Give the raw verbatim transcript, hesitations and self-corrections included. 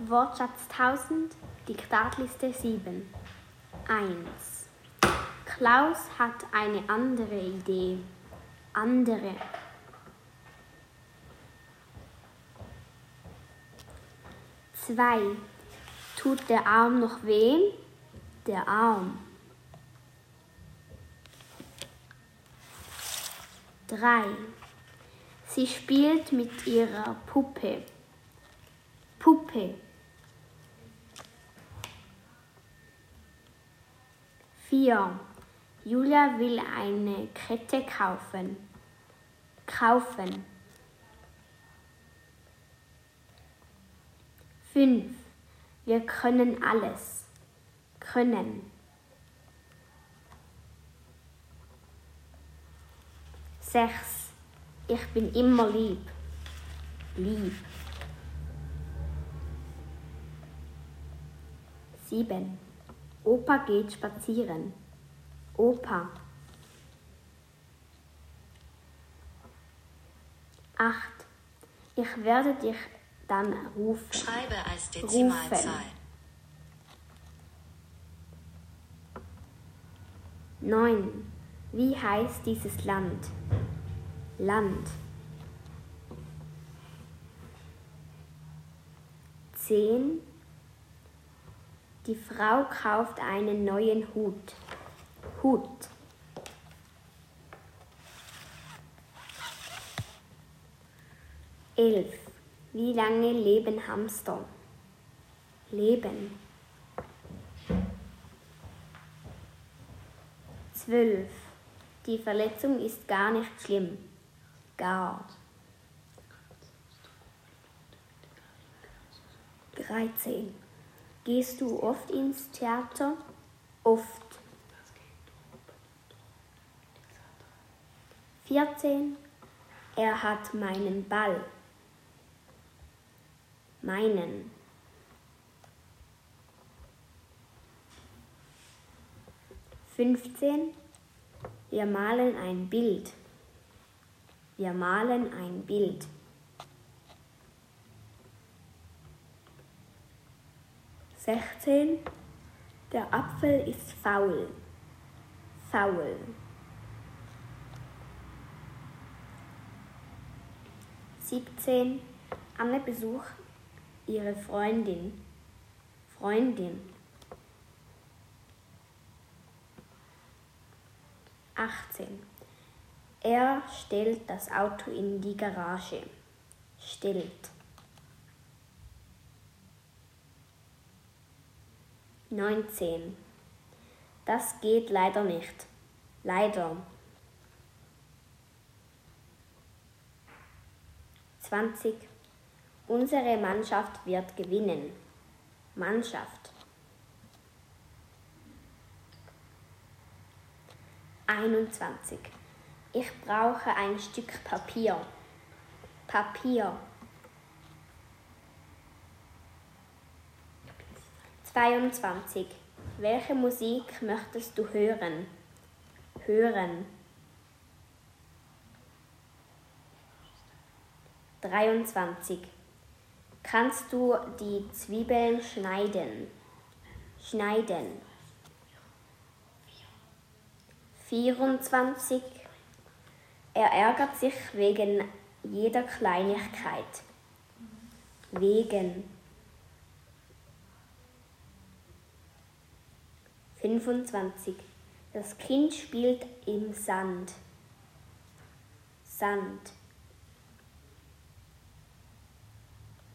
Wortschatz tausend, Diktatliste sieben. eins. Klaus hat eine andere Idee. Andere. zwei. Tut der Arm noch weh? Der Arm. drei. Sie spielt mit ihrer Puppe. Puppe. vier. Julia will eine Kette kaufen. Kaufen. fünf. Wir können alles. Können. sechs. Ich bin immer lieb. Lieb. sieben. Opa geht spazieren. Opa. acht. Ich werde dich dann rufen. Schreibe als Dezimalzahl. neun. Wie heißt dieses Land? Land. zehn. Die Frau kauft einen neuen Hut. Hut. elf. Wie lange leben Hamster? Leben. zwölf. Die Verletzung ist gar nicht schlimm. Gar. dreizehn. Gehst du oft ins Theater? Oft. vierzehn. Er hat meinen Ball. Meinen. fünfzehn. Wir malen ein Bild. Wir malen ein Bild. sechzehn. Der Apfel ist faul. Faul. siebzehn. Anne besucht ihre Freundin. Freundin. achtzehn. Er stellt das Auto in die Garage. Stellt. neunzehn. Das geht leider nicht. Leider. zwanzig. Unsere Mannschaft wird gewinnen. Mannschaft. einundzwanzig. Ich brauche ein Stück Papier. Papier. zweiundzwanzig. Welche Musik möchtest du hören? Hören. dreiundzwanzig. Kannst du die Zwiebeln schneiden? Schneiden. vierundzwanzig. Er ärgert sich wegen jeder Kleinigkeit. Wegen. fünfundzwanzig. Das Kind spielt im Sand. Sand.